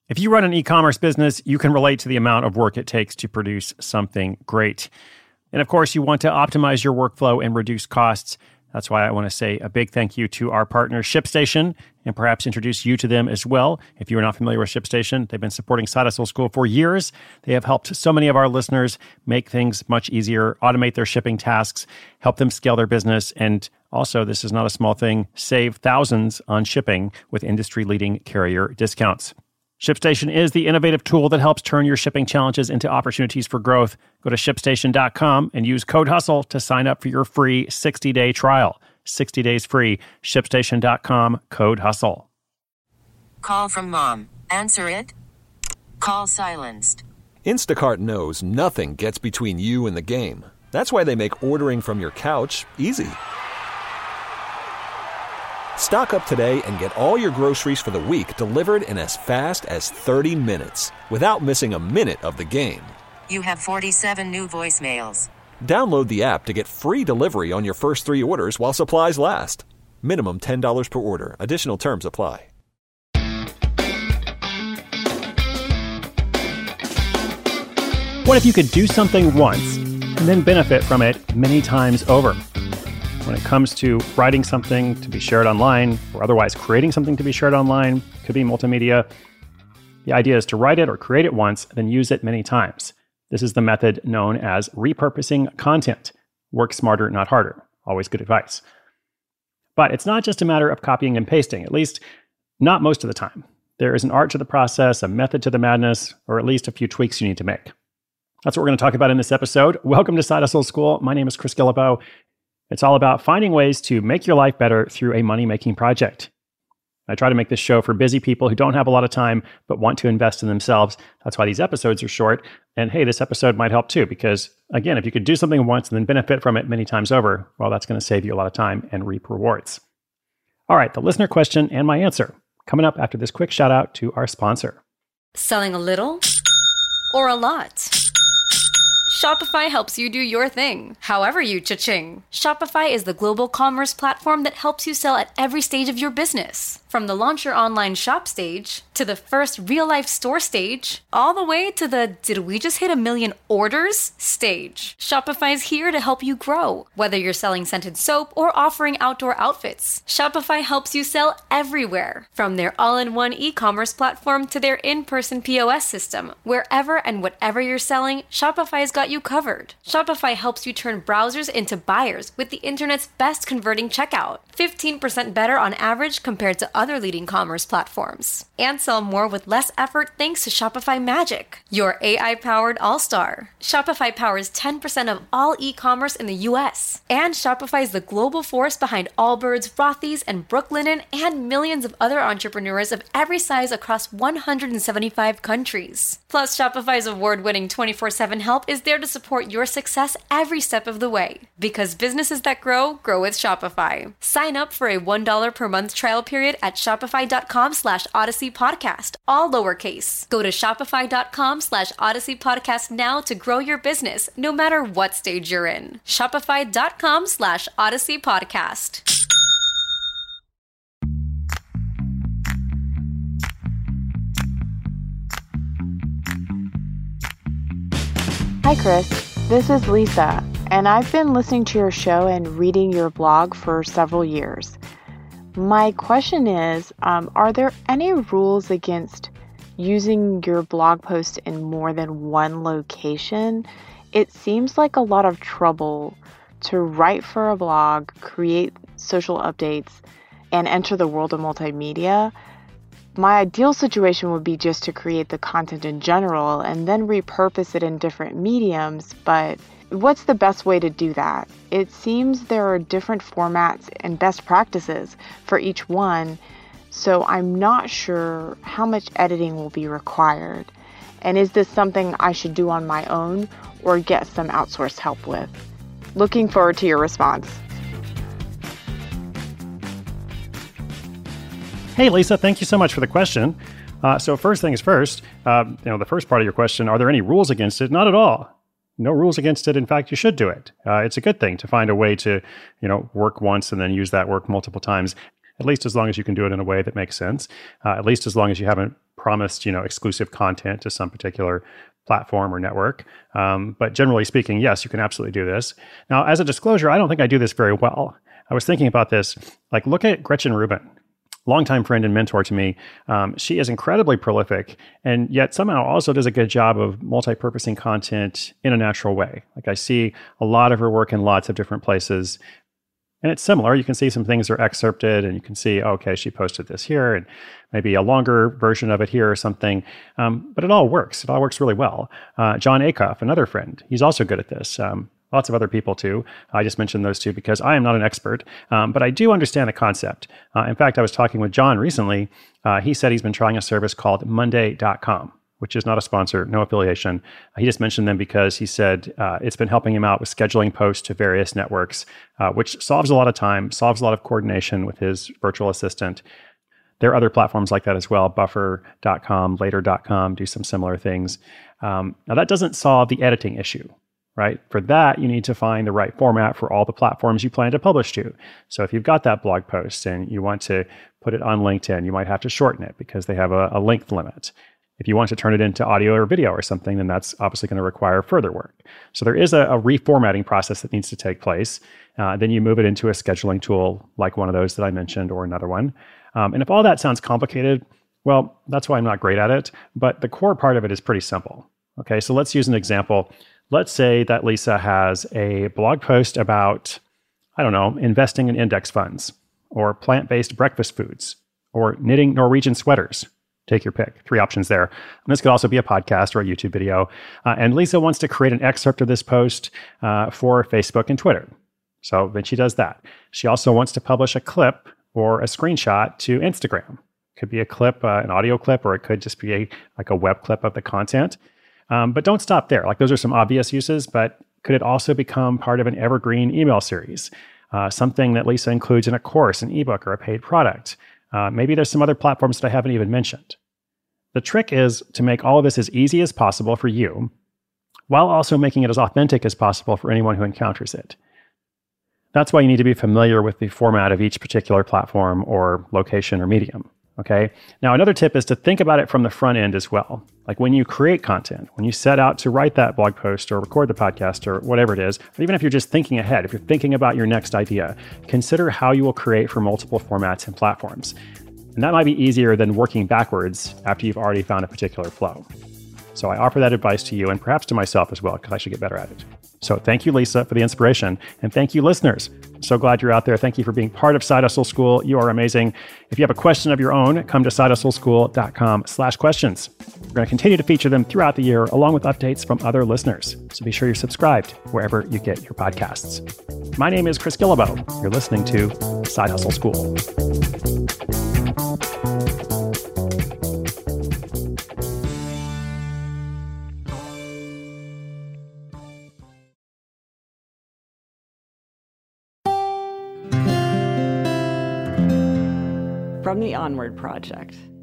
If you run an e-commerce business, you can relate to the amount of work it takes to produce something great. And of course, you want to optimize your workflow and reduce costs. That's why I want to say a big thank you to our partner, ShipStation, and perhaps introduce you to them as well. If you are not familiar with ShipStation, they've been supporting Side Hustle School for years. They have helped so many of our listeners make things much easier, automate their shipping tasks, help them scale their business, and also, this is not a small thing, save thousands on shipping with industry-leading carrier discounts. ShipStation is the innovative tool that helps turn your shipping challenges into opportunities for growth. Go to ShipStation.com and use code HUSTLE to sign up for your free 60-day trial. 60 days free. ShipStation.com, code HUSTLE. Call from mom. Answer it. Call silenced. Instacart knows nothing gets between you and the game. That's why they make ordering from your couch easy. Stock up today and get all your groceries for the week delivered in as fast as 30 minutes without missing a minute of the game. You have 47 new voicemails. Download the app to get free delivery on your first 3 orders while supplies last. Minimum $10 per order. Additional terms apply. What if you could do something once and then benefit from it many times over? When it comes to writing something to be shared online or otherwise creating something to be shared online, could be multimedia, the idea is to write it or create it once, then use it many times. This is the method known as repurposing content. Work smarter, not harder. Always good advice. But it's not just a matter of copying and pasting, at least not most of the time. There is an art to the process, a method to the madness, or at least a few tweaks you need to make. That's what we're going to talk about in this episode. Welcome to Side Hustle School. My name is Chris Guillebeau. It's all about finding ways to make your life better through a money-making project. I try to make this show for busy people who don't have a lot of time but want to invest in themselves. That's why these episodes are short. And hey, this episode might help too, because again, if you could do something once and then benefit from it many times over, well, that's going to save you a lot of time and reap rewards. All right, the listener question and my answer coming up after this quick shout out to our sponsor. Selling a little or a lot? Shopify helps you do your thing, however you cha-ching. Shopify is the global commerce platform that helps you sell at every stage of your business. From the launch your online shop stage, to the first real-life store stage, all the way to the did we just hit 1 million orders stage. Shopify is here to help you grow. Whether you're selling scented soap or offering outdoor outfits, Shopify helps you sell everywhere. From their all-in-one e-commerce platform to their in-person POS system, wherever and whatever you're selling, Shopify's got you covered. Shopify helps you turn browsers into buyers with the internet's best converting checkout. 15% better on average compared to other leading commerce platforms. And sell more with less effort thanks to Shopify Magic, your AI-powered all-star. Shopify powers 10% of all e-commerce in the US. And Shopify is the global force behind Allbirds, Rothy's, and Brooklinen, and millions of other entrepreneurs of every size across 175 countries. Plus, Shopify's award-winning 24/7 help is there to support your success every step of the way. Because businesses that grow, grow with Shopify. Sign up for a $1 per month trial period at shopify.com/Odyssey Podcast, all lowercase. Go to shopify.com/Odyssey Podcast now to grow your business, no matter what stage you're in. Shopify.com/Odyssey Podcast. Hi, Chris. This is Lisa, and I've been listening to your show and reading your blog for several years. My question is, are there any rules against using your blog post in more than one location? It seems like a lot of trouble to write for a blog, create social updates, and enter the world of multimedia. My ideal situation would be just to create the content in general and then repurpose it in different mediums, but what's the best way to do that? It seems there are different formats and best practices for each one, so I'm not sure how much editing will be required. And is this something I should do on my own or get some outsourced help with? Looking forward to your response. Hey, Lisa, thank you so much for the question. So first things first, the first part of your question, are there any rules against it? Not at all. No rules against it. In fact, you should do it. It's a good thing to find a way to, work once and then use that work multiple times, at least as long as you can do it in a way that makes sense, at least as long as you haven't promised, exclusive content to some particular platform or network. But generally speaking, yes, you can absolutely do this. Now, as a disclosure, I don't think I do this very well. I was thinking about this, like look at Gretchen Rubin, longtime friend and mentor to me. She is incredibly prolific and yet somehow also does a good job of multi-purposing content in a natural way. Like I see a lot of her work in lots of different places. And it's similar. You can see some things are excerpted and you can see, okay, she posted this here and maybe a longer version of it here or something. But it all works. It all works really well. John Acuff, another friend, he's also good at this. Lots of other people too. I just mentioned those two because I am not an expert, but I do understand the concept. In fact, I was talking with John recently. He said he's been trying a service called Monday.com, which is not a sponsor, no affiliation. He just mentioned them because he said it's been helping him out with scheduling posts to various networks, which solves a lot of time, solves a lot of coordination with his virtual assistant. There are other platforms like that as well. Buffer.com, Later.com do some similar things. Now that doesn't solve the editing issue, right? For that, you need to find the right format for all the platforms you plan to publish to. So if you've got that blog post and you want to put it on LinkedIn, you might have to shorten it because they have a length limit. If you want to turn it into audio or video or something, then that's obviously going to require further work. So there is a reformatting process that needs to take place. Then you move it into a scheduling tool like one of those that I mentioned or another one. And if all that sounds complicated, well, that's why I'm not great at it. But the core part of it is pretty simple. Okay, so let's use an example. Let's say that Lisa has a blog post about, investing in index funds or plant-based breakfast foods or knitting Norwegian sweaters. Take your pick. 3 options there. And this could also be a podcast or a YouTube video. And Lisa wants to create an excerpt of this post for Facebook and Twitter. So then she does that. She also wants to publish a clip or a screenshot to Instagram. Could be a clip, an audio clip, or it could just be like a web clip of the content. But don't stop there. Like those are some obvious uses, but could it also become part of an evergreen email series? Something that Lisa includes in a course, an ebook, or a paid product. Maybe there's some other platforms that I haven't even mentioned. The trick is to make all of this as easy as possible for you, while also making it as authentic as possible for anyone who encounters it. That's why you need to be familiar with the format of each particular platform or location or medium. Okay. Now, another tip is to think about it from the front end as well. Like when you create content, when you set out to write that blog post or record the podcast or whatever it is, or even if you're just thinking ahead, if you're thinking about your next idea, consider how you will create for multiple formats and platforms. And that might be easier than working backwards after you've already found a particular flow. So I offer that advice to you and perhaps to myself as well, because I should get better at it. So thank you, Lisa, for the inspiration. And thank you, listeners. I'm so glad you're out there. Thank you for being part of Side Hustle School. You are amazing. If you have a question of your own, come to sidehustleschool.com/questions. We're going to continue to feature them throughout the year, along with updates from other listeners. So be sure you're subscribed wherever you get your podcasts. My name is Chris Guillebeau. You're listening to Side Hustle School. From the Onward Project.